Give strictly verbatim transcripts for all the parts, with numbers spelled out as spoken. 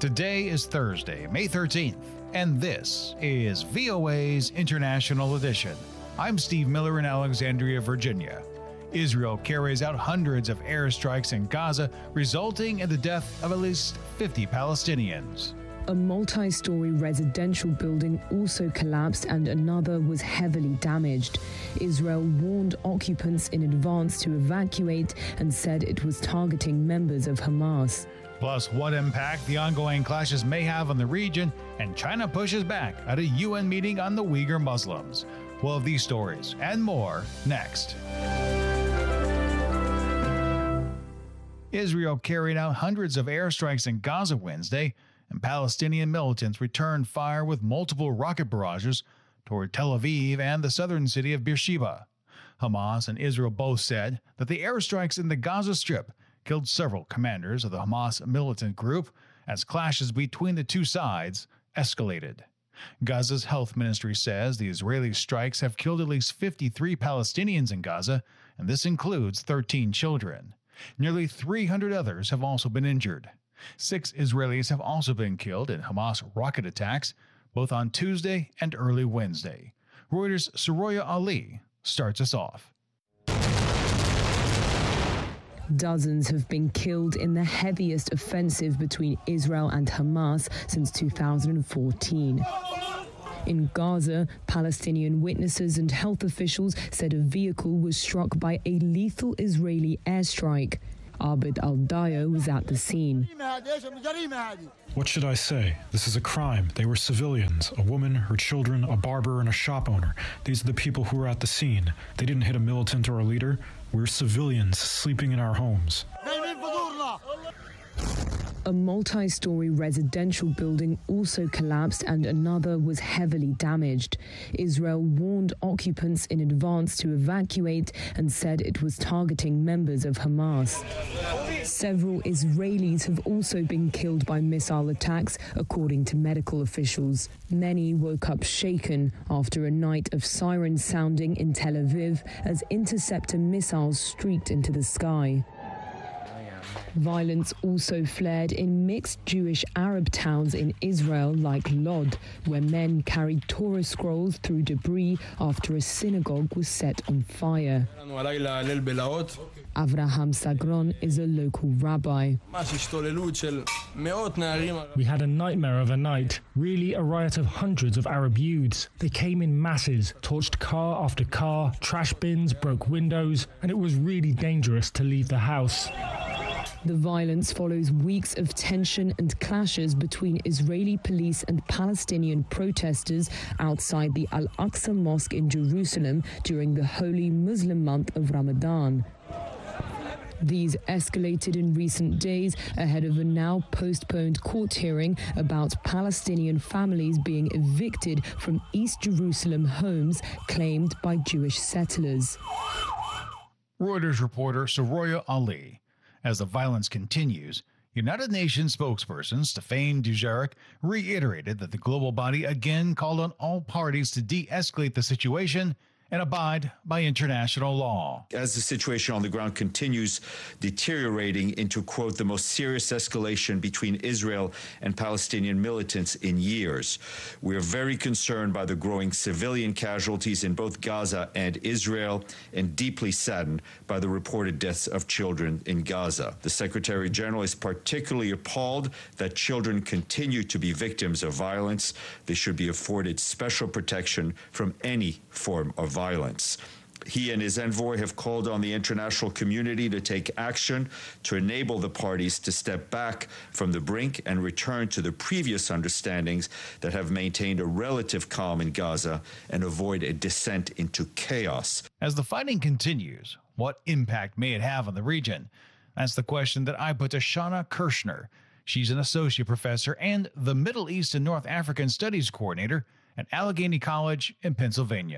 Today is Thursday, May thirteenth, and this is V O A's International Edition. I'm Steve Miller in Alexandria, Virginia. Israel carries out hundreds of airstrikes in Gaza, resulting in the death of at least fifty Palestinians. A multi-story residential building also collapsed and another was heavily damaged. Israel warned occupants in advance to evacuate and said it was targeting members of Hamas. Plus, what impact the ongoing clashes may have on the region, and China pushes back at a U N meeting on the Uyghur Muslims. We'll have these stories and more next. Israel carried out hundreds of airstrikes in Gaza Wednesday, and Palestinian militants returned fire with multiple rocket barrages toward Tel Aviv and the southern city of Beersheba. Hamas and Israel both said that the airstrikes in the Gaza Strip killed several commanders of the Hamas militant group as clashes between the two sides escalated. Gaza's health ministry says the Israeli strikes have killed at least fifty-three Palestinians in Gaza, and this includes thirteen children. Nearly three hundred others have also been injured. Six Israelis have also been killed in Hamas rocket attacks, both on Tuesday and early Wednesday. Reuters' Soroya Ali starts us off. Dozens have been killed in the heaviest offensive between Israel and Hamas since two thousand fourteen. In Gaza, Palestinian witnesses and health officials said a vehicle was struck by a lethal Israeli airstrike. Abed Al-Dayo was at the scene. What should I say? This is a crime. They were civilians, a woman, her children, a barber, and a shop owner. These are the people who were at the scene. They didn't hit a militant or a leader. We're civilians sleeping in our homes. A multi-story residential building also collapsed and another was heavily damaged. Israel warned occupants in advance to evacuate and said it was targeting members of Hamas. Several Israelis have also been killed by missile attacks, according to medical officials. Many woke up shaken after a night of sirens sounding in Tel Aviv as interceptor missiles streaked into the sky. Violence also flared in mixed Jewish-Arab towns in Israel like Lod, where men carried Torah scrolls through debris after a synagogue was set on fire. Avraham Sagron is a local rabbi. We had a nightmare of a night, really a riot of hundreds of Arab youths. They came in masses, torched car after car, trash bins, broke windows, and it was really dangerous to leave the house. The violence follows weeks of tension and clashes between Israeli police and Palestinian protesters outside the Al-Aqsa Mosque in Jerusalem during the holy Muslim month of Ramadan. These escalated in recent days ahead of a now postponed court hearing about Palestinian families being evicted from East Jerusalem homes claimed by Jewish settlers. Reuters reporter Soroya Ali. As the violence continues, United Nations spokesperson Stéphane Dujarric reiterated that the global body again called on all parties to de-escalate the situation and abide by international law. As the situation on the ground continues deteriorating into, quote, the most serious escalation between Israel and Palestinian militants in years, we are very concerned by the growing civilian casualties in both Gaza and Israel and deeply saddened by the reported deaths of children in Gaza. The Secretary General is particularly appalled that children continue to be victims of violence. They should be afforded special protection from any form of violence. Violence. He and his envoy have called on the international community to take action to enable the parties to step back from the brink and return to the previous understandings that have maintained a relative calm in Gaza and avoid a descent into chaos. As the fighting continues, what impact may it have on the region? That's the question that I put to Shana Kirshner. She's an associate professor and the Middle East and North African Studies coordinator at Allegheny College in Pennsylvania.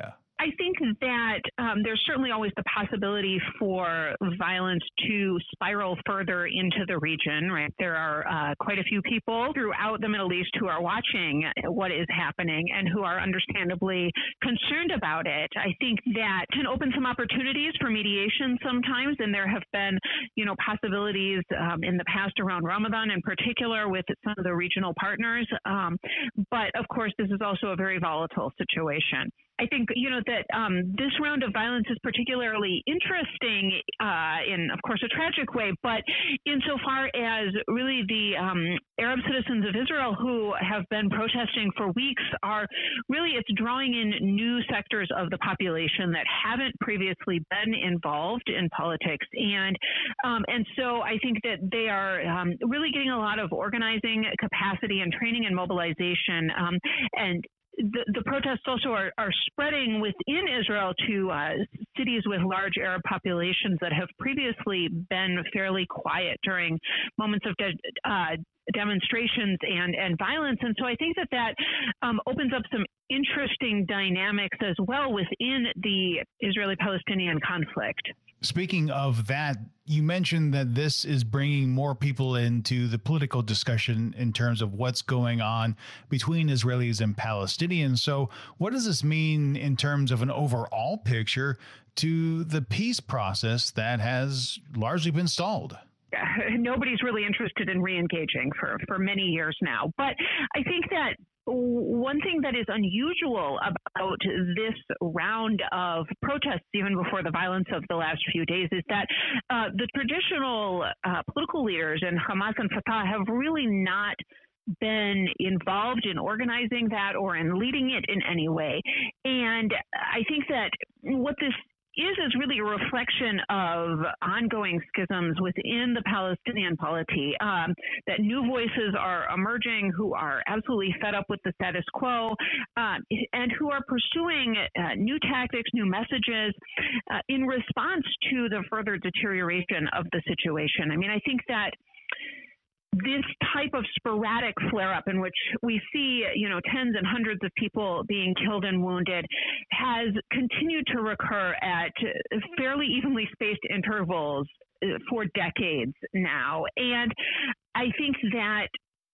I think that um, there's certainly always the possibility for violence to spiral further into the region, right? There are uh, quite a few people throughout the Middle East who are watching what is happening and who are understandably concerned about it. I think that can open some opportunities for mediation sometimes, and there have been, you know, possibilities um, in the past around Ramadan in particular with some of the regional partners. Um, but of course, this is also a very volatile situation. I think, you know, that um, this round of violence is particularly interesting uh, in, of course, a tragic way, but insofar as really the um, Arab citizens of Israel who have been protesting for weeks are really, it's drawing in new sectors of the population that haven't previously been involved in politics. And um, and so I think that they are um, really getting a lot of organizing capacity and training and mobilization. Um, and The, the protests also are, are spreading within Israel to uh, cities with large Arab populations that have previously been fairly quiet during moments of de- uh, demonstrations and, and violence. And so I think that that um, opens up some interesting dynamics as well within the Israeli-Palestinian conflict. Speaking of that, you mentioned that this is bringing more people into the political discussion in terms of what's going on between Israelis and Palestinians. So what does this mean in terms of an overall picture to the peace process that has largely been stalled? Nobody's really interested in re-engaging for, for many years now. But I think that one thing that is unusual about this round of protests, even before the violence of the last few days, is that uh, the traditional uh, political leaders in Hamas and Fatah have really not been involved in organizing that or in leading it in any way. And I think that what this is is really a reflection of ongoing schisms within the Palestinian polity, um, that new voices are emerging who are absolutely fed up with the status quo uh, and who are pursuing uh, new tactics, new messages uh, in response to the further deterioration of the situation. I mean, I think that this type of sporadic flare-up in which we see, you know, tens and hundreds of people being killed and wounded has continued to recur at fairly evenly spaced intervals for decades now. And I think that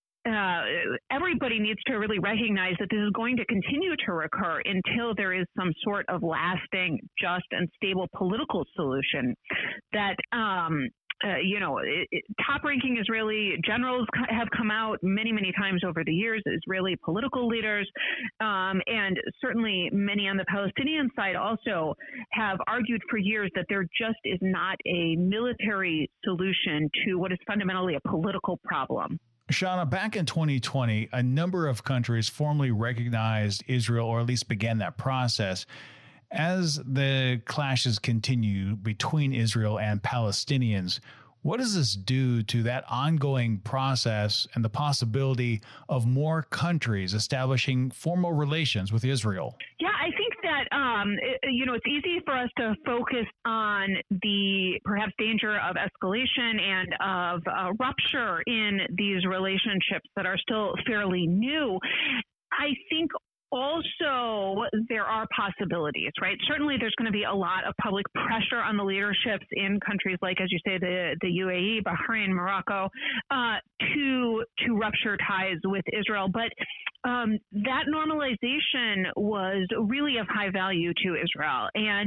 Uh, everybody needs to really recognize that this is going to continue to recur until there is some sort of lasting, just, and stable political solution that um, Uh, you know, it, it, top-ranking Israeli generals have come out many, many times over the years, Israeli political leaders, um, and certainly many on the Palestinian side also have argued for years that there just is not a military solution to what is fundamentally a political problem. Shana, back in twenty twenty, a number of countries formally recognized Israel, or at least began that process. As the clashes continue between Israel and Palestinians, what does this do to that ongoing process and the possibility of more countries establishing formal relations with Israel? Yeah, I think that, um, it, you know, it's easy for us to focus on the perhaps danger of escalation and of uh, rupture in these relationships that are still fairly new. I think also, there are possibilities, right? Certainly, there's going to be a lot of public pressure on the leaderships in countries like, as you say, the, the U A E, Bahrain, Morocco, uh, to to rupture ties with Israel. But um, that normalization was really of high value to Israel. And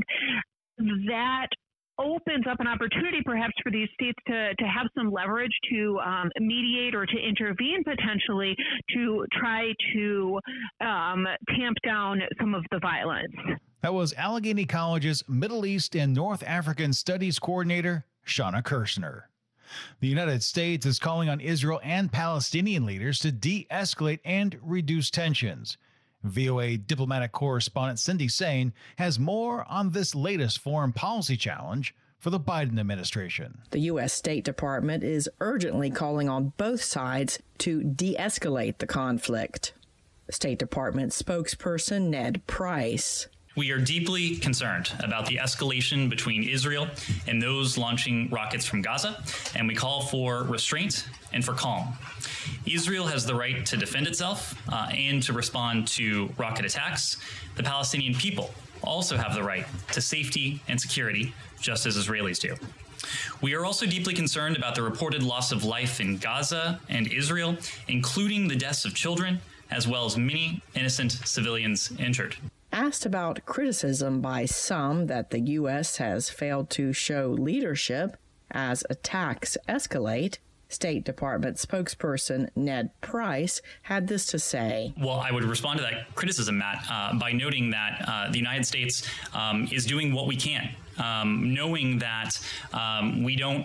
that opens up an opportunity perhaps for these states to, to have some leverage to um, mediate or to intervene potentially to try to um, tamp down some of the violence. That was Allegheny College's Middle East and North African Studies Coordinator, Shana Kirshner. The United States is calling on Israel and Palestinian leaders to de-escalate and reduce tensions. V O A diplomatic correspondent Cindy Sain has more on this latest foreign policy challenge for the Biden administration. The U S State Department is urgently calling on both sides to de-escalate the conflict. State Department spokesperson Ned Price. We are deeply concerned about the escalation between Israel and those launching rockets from Gaza, and we call for restraint and for calm. Israel has the right to defend itself uh, and to respond to rocket attacks. The Palestinian people also have the right to safety and security, just as Israelis do. We are also deeply concerned about the reported loss of life in Gaza and Israel, including the deaths of children, as well as many innocent civilians injured. Asked about criticism by some that the U S has failed to show leadership as attacks escalate, State Department spokesperson Ned Price had this to say. Well, I would respond to that criticism, Matt, uh, by noting that uh, the United States um, is doing what we can, um, knowing that um, we don't,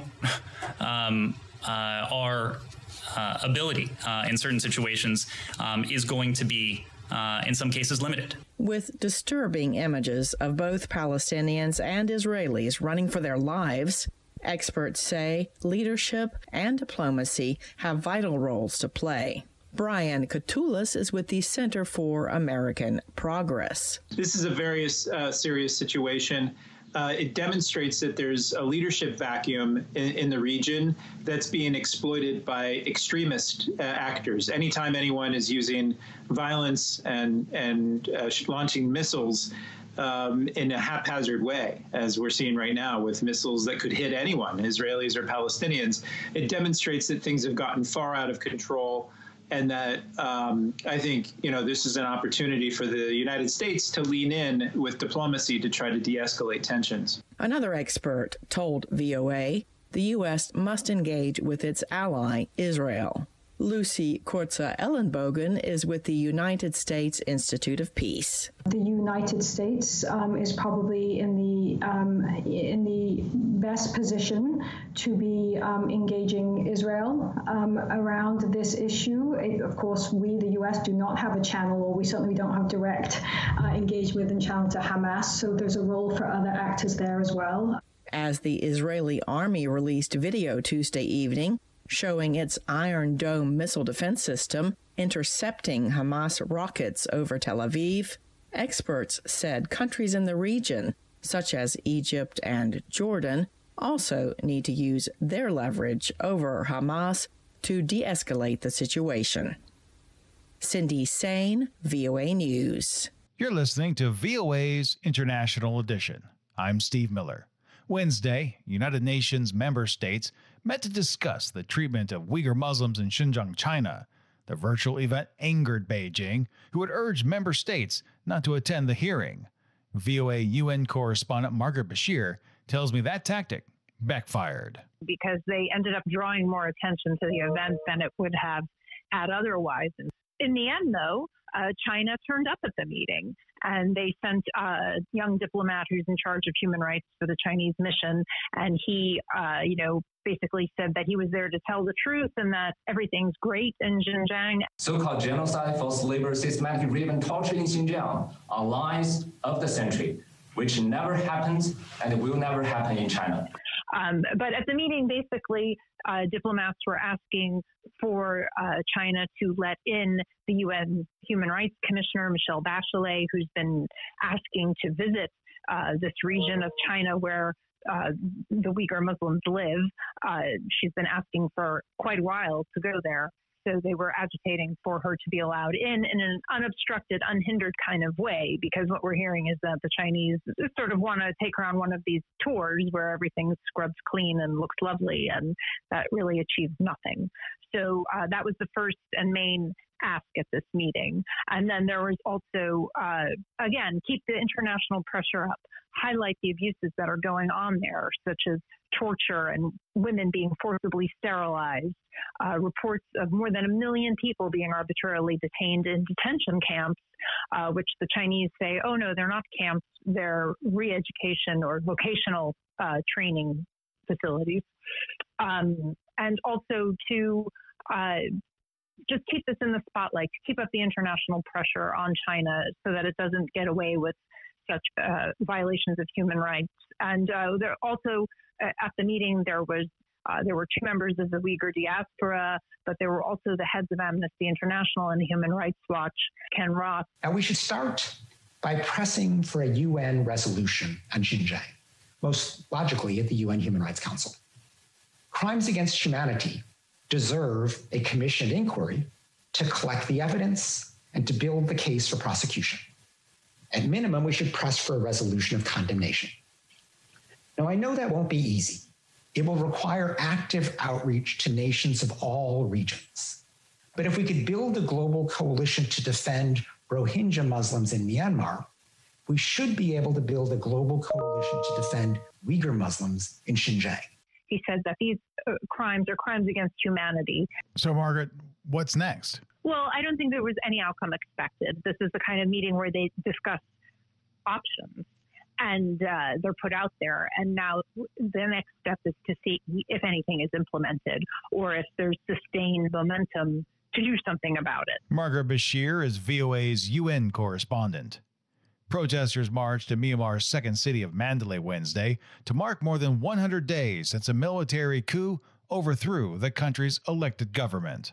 um, uh, our uh, ability uh, in certain situations um, is going to be, uh, in some cases, limited. With disturbing images of both Palestinians and Israelis running for their lives, experts say leadership and diplomacy have vital roles to play. Brian Katulis is with the Center for American Progress. This is a very uh, serious situation. Uh, it demonstrates that there's a leadership vacuum in, in the region that's being exploited by extremist uh, actors. Anytime anyone is using violence and, and uh, launching missiles Um, in a haphazard way, as we're seeing right now with missiles that could hit anyone, Israelis or Palestinians, it demonstrates that things have gotten far out of control, and that um, I think, you know, this is an opportunity for the United States to lean in with diplomacy to try to de-escalate tensions. Another expert told V O A the U S must engage with its ally, Israel. Lucy Korza-Ellenbogen is with the United States Institute of Peace. The United States um, is probably in the um, in the best position to be um, engaging Israel um, around this issue. It, of course, we, the U S, do not have a channel, or we certainly don't have direct uh, engagement and channel to Hamas, so there's a role for other actors there as well. As the Israeli army released video Tuesday evening, showing its Iron Dome missile defense system intercepting Hamas rockets over Tel Aviv, experts said countries in the region, such as Egypt and Jordan, also need to use their leverage over Hamas to de-escalate the situation. Cindy Sain, V O A News. You're listening to V O A's International Edition. I'm Steve Miller. Wednesday, United Nations member states met to discuss the treatment of Uyghur Muslims in Xinjiang, China. The virtual event angered Beijing, who had urged member states not to attend the hearing. V O A U N correspondent Margaret Bashir tells me that tactic backfired. Because they ended up drawing more attention to the event than it would have had otherwise. In the end, though, uh, China turned up at the meeting, and they sent a young diplomat who's in charge of human rights for the Chinese mission, and he, uh, you know, basically said that he was there to tell the truth and that everything's great in Xinjiang. So-called genocide, forced labor, systematic rape and torture in Xinjiang are lies of the century, which never happened and will never happen in China. Um, but at the meeting, basically, uh, diplomats were asking for uh, China to let in the U N Human Rights Commissioner, Michelle Bachelet, who's been asking to visit uh, this region of China where uh, the Uyghur Muslims live. Uh, she's been asking for quite a while to go there. So they were agitating for her to be allowed in in an unobstructed, unhindered kind of way, because what we're hearing is that the Chinese sort of want to take her on one of these tours where everything's scrubbed clean and looks lovely, and that really achieves nothing. So uh, that was the first and main ask at this meeting. And then there was also, uh, again, keep the international pressure up, highlight the abuses that are going on there, such as torture and women being forcibly sterilized, uh, reports of more than a million people being arbitrarily detained in detention camps, uh, which the Chinese say, oh, no, they're not camps, they're re-education or vocational uh, training facilities. Um, and also to uh, just keep this in the spotlight, to keep up the international pressure on China so that it doesn't get away with such uh, violations of human rights. And uh, there also uh, at the meeting there was uh, there were two members of the Uyghur diaspora, but there were also the heads of Amnesty International and Human Rights Watch, Ken Ross. And we should start by pressing for a U N resolution on Xinjiang, most logically at the U N Human Rights Council. Crimes against humanity deserve a commissioned inquiry to collect the evidence and to build the case for prosecution. At minimum, we should press for a resolution of condemnation. Now, I know that won't be easy. It will require active outreach to nations of all regions. But if we could build a global coalition to defend Rohingya Muslims in Myanmar, we should be able to build a global coalition to defend Uyghur Muslims in Xinjiang. He said that these uh, crimes are crimes against humanity. So, Margaret, what's next? Well, I don't think there was any outcome expected. This is the kind of meeting where they discuss options and uh, they're put out there. And now the next step is to see if anything is implemented or if there's sustained momentum to do something about it. Margaret Bashir is V O A's U N correspondent. Protesters marched to Myanmar's second city of Mandalay Wednesday to mark more than one hundred days since a military coup overthrew the country's elected government.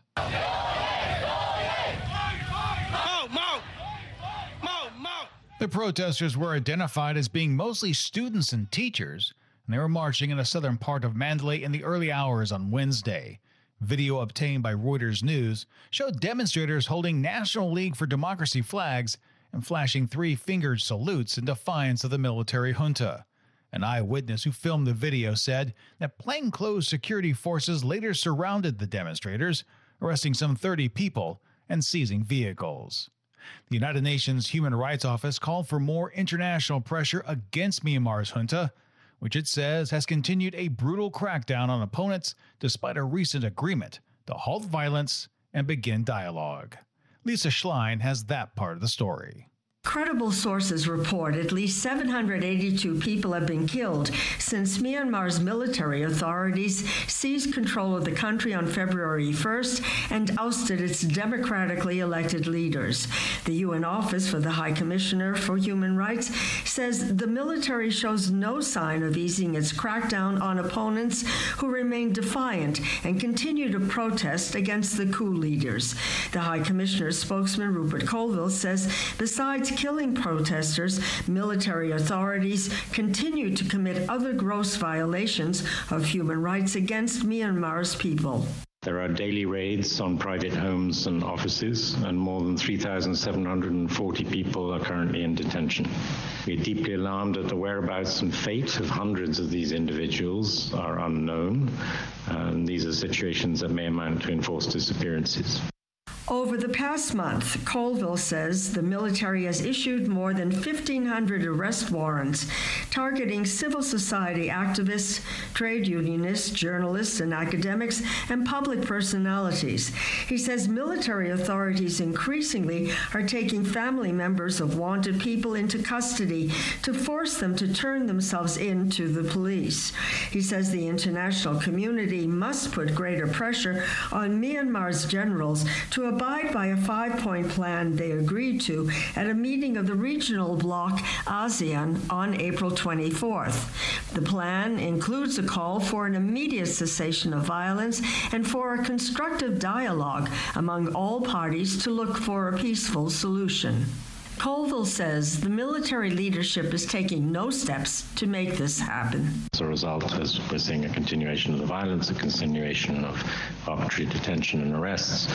The protesters were identified as being mostly students and teachers, and they were marching in the southern part of Mandalay in the early hours on Wednesday. Video obtained by Reuters News showed demonstrators holding National League for Democracy flags and flashing three-fingered salutes in defiance of the military junta. An eyewitness who filmed the video said that plainclothes security forces later surrounded the demonstrators, arresting some thirty people and seizing vehicles. The United Nations Human Rights Office called for more international pressure against Myanmar's junta, which it says has continued a brutal crackdown on opponents despite a recent agreement to halt violence and begin dialogue. Lisa Schlein has that part of the story. Credible sources report at least seven hundred eighty-two people have been killed since Myanmar's military authorities seized control of the country on February first and ousted its democratically elected leaders. The U N Office for the High Commissioner for Human Rights says the military shows no sign of easing its crackdown on opponents who remain defiant and continue to protest against the coup leaders. The High Commissioner's spokesman, Rupert Colville, says besides killing protesters, military authorities continue to commit other gross violations of human rights against Myanmar's people. There are daily raids on private homes and offices, and more than three thousand seven hundred forty people are currently in detention. We are deeply alarmed that the whereabouts and fate of hundreds of these individuals are unknown, and these are situations that may amount to enforced disappearances. Over the past month, Colville says the military has issued more than fifteen hundred arrest warrants targeting civil society activists, trade unionists, journalists and academics, and public personalities. He says military authorities increasingly are taking family members of wanted people into custody to force them to turn themselves in to the police. He says the international community must put greater pressure on Myanmar's generals to abide by a five-point plan they agreed to at a meeting of the regional bloc ASEAN on April twenty-fourth. The plan includes a call for an immediate cessation of violence and for a constructive dialogue among all parties to look for a peaceful solution. Colville says the military leadership is taking no steps to make this happen. As a result, as we're seeing a continuation of the violence, a continuation of arbitrary detention and arrests,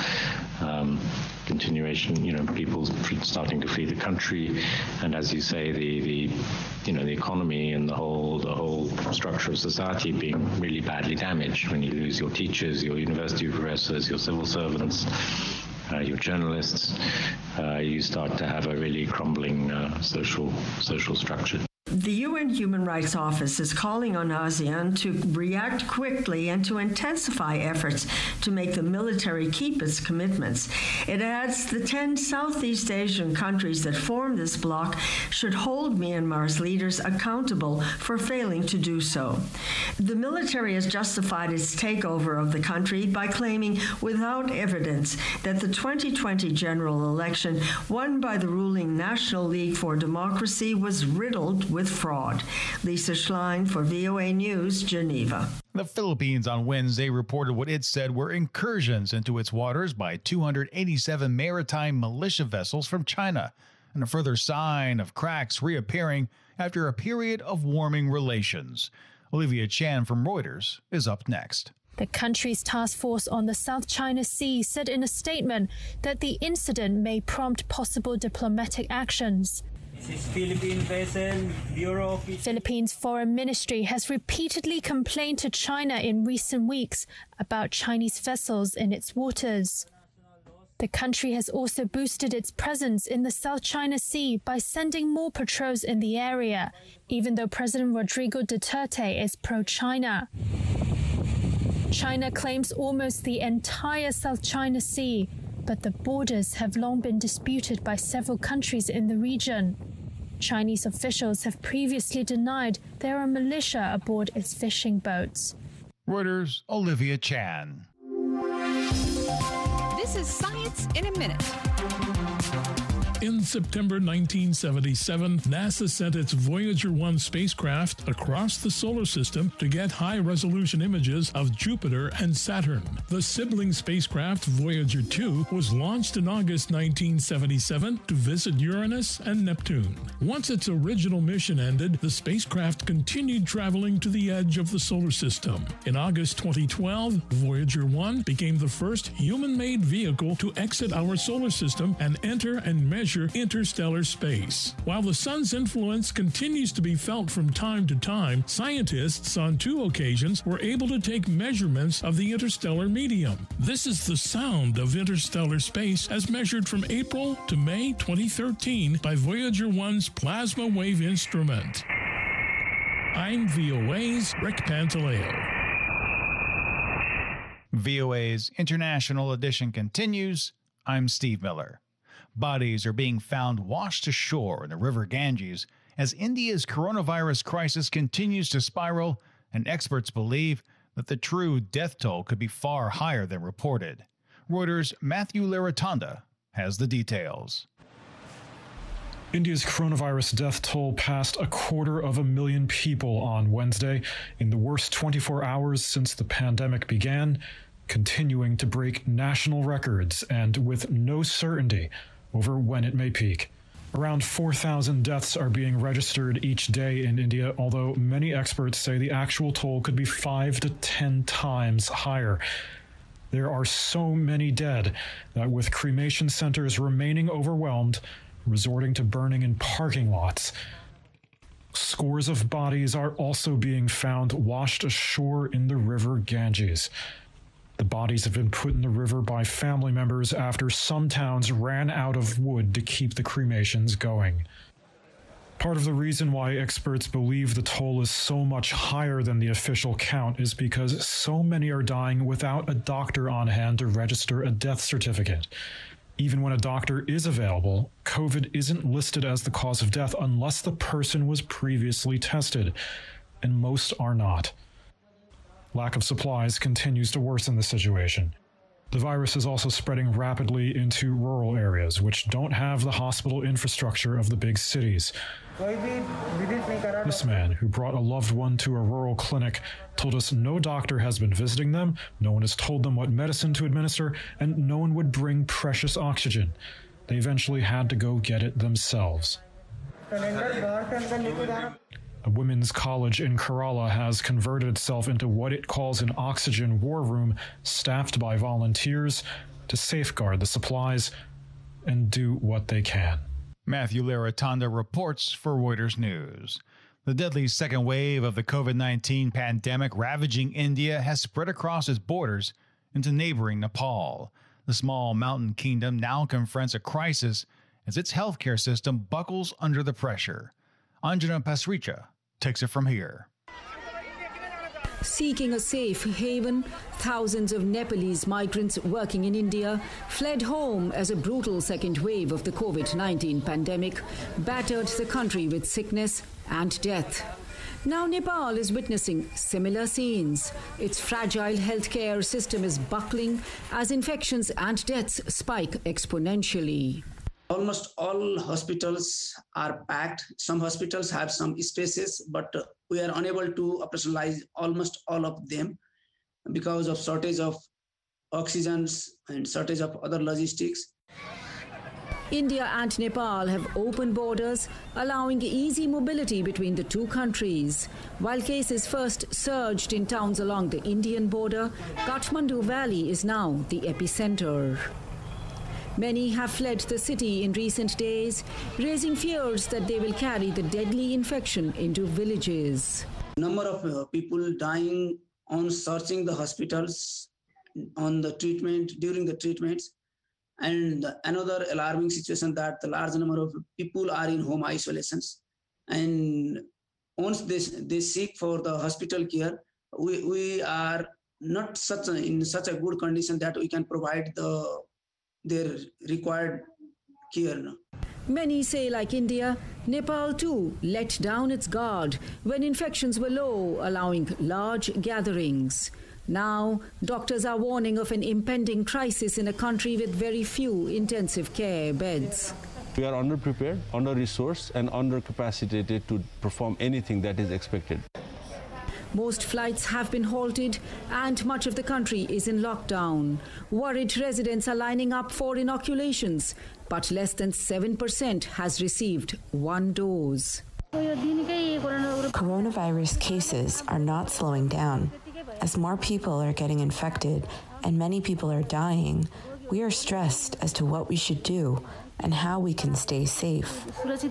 um, continuation, you know, people starting to flee the country, and as you say, the, the you know, the economy and the whole the whole structure of society being really badly damaged when you lose your teachers, your university professors, your civil servants. Uh, your journalists, uh, you start to have a really crumbling uh, social social structure. The U N Human Rights Office is calling on ASEAN to react quickly and to intensify efforts to make the military keep its commitments. It adds the ten Southeast Asian countries that form this bloc should hold Myanmar's leaders accountable for failing to do so. The military has justified its takeover of the country by claiming without evidence that the twenty twenty general election won by the ruling National League for Democracy was riddled with with fraud. Lisa Schlein for V O A News, Geneva. The Philippines on Wednesday reported what it said were incursions into its waters by two hundred eighty-seven maritime militia vessels from China, and a further sign of cracks reappearing after a period of warming relations. Olivia Chan from Reuters is up next. The country's task force on the South China Sea said in a statement that the incident may prompt possible diplomatic actions. Philippine vessel, Bureau of... Philippines Foreign Ministry has repeatedly complained to China in recent weeks about Chinese vessels in its waters. The country has also boosted its presence in the South China Sea by sending more patrols in the area, even though President Rodrigo Duterte is pro-China. China claims almost the entire South China Sea, but the borders have long been disputed by several countries in the region. Chinese officials have previously denied there are militia aboard its fishing boats. Reuters' Olivia Chan. This is Science in a Minute. In September nineteen seventy-seven, NASA sent its Voyager one spacecraft across the solar system to get high-resolution images of Jupiter and Saturn. The sibling spacecraft Voyager two was launched in August nineteen seventy-seven to visit Uranus and Neptune. Once its original mission ended, the spacecraft continued traveling to the edge of the solar system. In August twenty twelve, Voyager one became the first human-made vehicle to exit our solar system and enter and measure interstellar space. While the sun's influence continues to be felt from time to time, scientists on two occasions were able to take measurements of the interstellar medium. This is the sound of interstellar space as measured from April to May twenty thirteen by Voyager one's plasma wave instrument. I'm V O A's Rick Pantaleo. V O A's International Edition continues. I'm Steve Miller. Bodies are being found washed ashore in the river Ganges as India's coronavirus crisis continues to spiral, and experts believe that the true death toll could be far higher than reported. Reuters' Matthew Laratonda has the details. India's coronavirus death toll passed a quarter of a million people on Wednesday in the worst twenty-four hours since the pandemic began, continuing to break national records and with no certainty over when it may peak. Around four thousand deaths are being registered each day in India, although many experts say the actual toll could be five to ten times higher. There are so many dead that with cremation centers remaining overwhelmed, resorting to burning in parking lots. Scores of bodies are also being found washed ashore in the river Ganges. The bodies have been put in the river by family members after some towns ran out of wood to keep the cremations going. Part of the reason why experts believe the toll is so much higher than the official count is because so many are dying without a doctor on hand to register a death certificate. Even when a doctor is available, COVID isn't listed as the cause of death unless the person was previously tested, and most are not. Lack of supplies continues to worsen the situation. The virus is also spreading rapidly into rural areas, which don't have the hospital infrastructure of the big cities. This man, who brought a loved one to a rural clinic, told us no doctor has been visiting them, no one has told them what medicine to administer, and no one would bring precious oxygen. They eventually had to go get it themselves. A women's college in Kerala has converted itself into what it calls an oxygen war room, staffed by volunteers to safeguard the supplies and do what they can. Matthew Laratonda reports for Reuters News. The deadly second wave of the COVID nineteen pandemic ravaging India has spread across its borders into neighboring Nepal. The small mountain kingdom now confronts a crisis as its healthcare system buckles under the pressure. Anjana Pasricha takes it from here. Seeking a safe haven, thousands of Nepalese migrants working in India fled home as a brutal second wave of the COVID nineteen pandemic battered the country with sickness and death. Now Nepal is witnessing similar scenes. Its fragile healthcare system is buckling as infections and deaths spike exponentially. Almost all hospitals are packed. Some hospitals have some spaces, but we are unable to operationalize almost all of them because of shortage of oxygens and shortage of other logistics. India and Nepal have open borders, allowing easy mobility between the two countries. While cases first surged in towns along the Indian border, Kathmandu Valley is now the epicenter. Many have fled the city in recent days, raising fears that they will carry the deadly infection into villages. Number of uh, people dying on searching the hospitals, on the treatment, during the treatments. And another alarming situation that the large number of people are in home isolations. And once they, they seek for the hospital care, we, we are not such a, in such a good condition that we can provide the their required care. Many say, like India, Nepal too let down its guard when infections were low, allowing large gatherings. Now, doctors are warning of an impending crisis in a country with very few intensive care beds. We are underprepared, under-resourced, and under-capacitated to perform anything that is expected. Most flights have been halted and much of the country is in lockdown. Worried residents are lining up for inoculations, but less than seven percent has received one dose. Coronavirus cases are not slowing down. As more people are getting infected and many people are dying, we are stressed as to what we should do and how we can stay safe.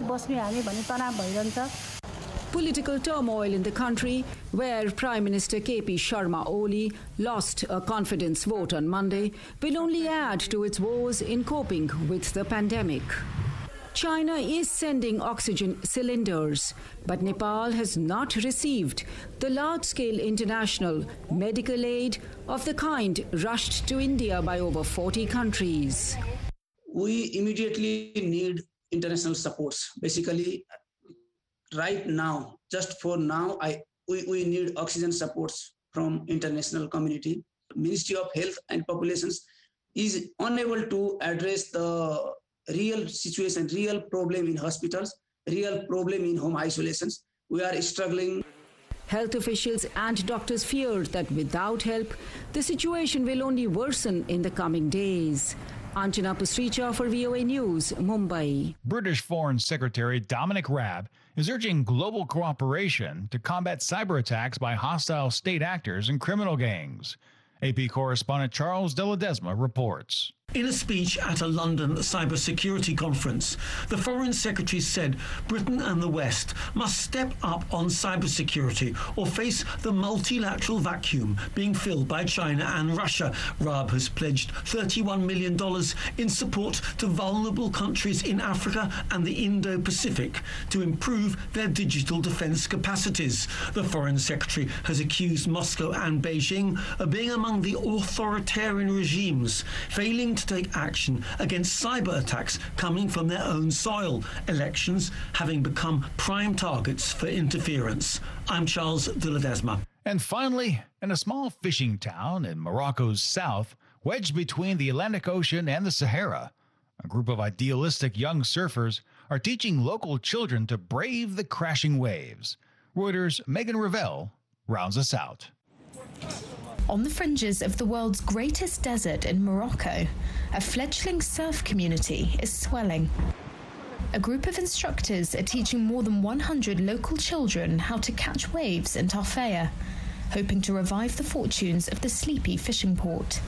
Political turmoil in the country, where Prime Minister K P Sharma Oli lost a confidence vote on Monday, will only add to its woes in coping with the pandemic. China is sending oxygen cylinders, but Nepal has not received the large-scale international medical aid of the kind rushed to India by over forty countries. We immediately need international supports. Basically, right now, just for now, I we, we need oxygen supports from international community. Ministry of Health and Populations is unable to address the real situation, real problem in hospitals, real problem in home isolations. We are struggling. Health officials and doctors fear that without help, the situation will only worsen in the coming days. Anjana Pusricha for V O A News, Mumbai. British Foreign Secretary Dominic Raab is urging global cooperation to combat cyber attacks by hostile state actors and criminal gangs. A P correspondent Charles De Ledesma reports. In a speech at a London cybersecurity conference, the Foreign Secretary said Britain and the West must step up on cybersecurity or face the multilateral vacuum being filled by China and Russia. Raab has pledged thirty-one million dollars in support to vulnerable countries in Africa and the Indo-Pacific to improve their digital defense capacities. The Foreign Secretary has accused Moscow and Beijing of being among the authoritarian regimes failing to take action against cyber attacks coming from their own soil, elections having become prime targets for interference. I'm Charles De Ledesma. And finally, in a small fishing town in Morocco's south, wedged between the Atlantic Ocean and the Sahara, a group of idealistic young surfers are teaching local children to brave the crashing waves. Reuters' Megan Revell rounds us out. On the fringes of the world's greatest desert in Morocco, a fledgling surf community is swelling. A group of instructors are teaching more than one hundred local children how to catch waves in Tafaya, hoping to revive the fortunes of the sleepy fishing port.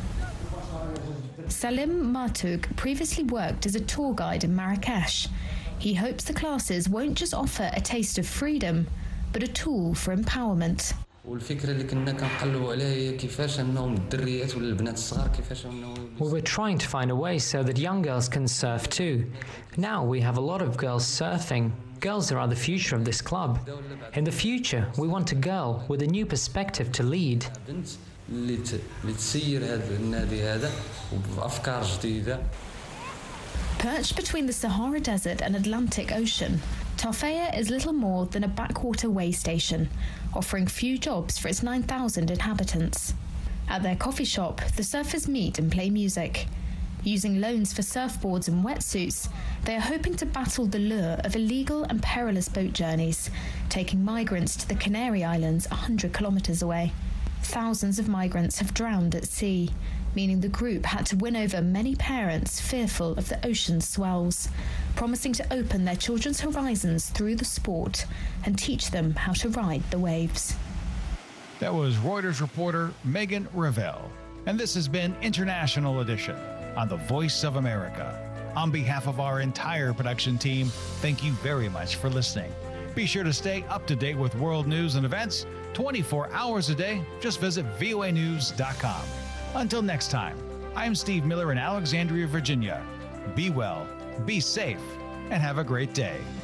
Salim Martouk previously worked as a tour guide in Marrakesh. He hopes the classes won't just offer a taste of freedom, but a tool for empowerment. والفكره اللي كنا كنقلبوا عليها هي كيفاش انهم الدريات ولا البنات الصغار كيفاش انهم We were trying to find a way so that young girls can surf too. Now we have a lot of girls surfing. Girls are the future of this club. In the future, we want a girl with a new perspective to lead. بنت اللي اللي تسير هذا النادي هذا وبافكار جديده. Perched between the Sahara Desert and Atlantic Ocean, Tafaya is little more than a backwater way station, offering few jobs for its nine thousand inhabitants. At their coffee shop, the surfers meet and play music. Using loans for surfboards and wetsuits, they are hoping to battle the lure of illegal and perilous boat journeys, taking migrants to the Canary Islands one hundred kilometres away. Thousands of migrants have drowned at sea, meaning the group had to win over many parents fearful of the ocean's swells, promising to open their children's horizons through the sport and teach them how to ride the waves. That was Reuters reporter Megan Revell, and this has been International Edition. on the Voice of America. On behalf of our entire production team, thank you very much for listening. Be sure to stay up to date with world news and events twenty-four hours a day. Just visit V O A news dot com. Until next time, I'm Steve Miller in Alexandria, Virginia. Be well, be safe, and have a great day.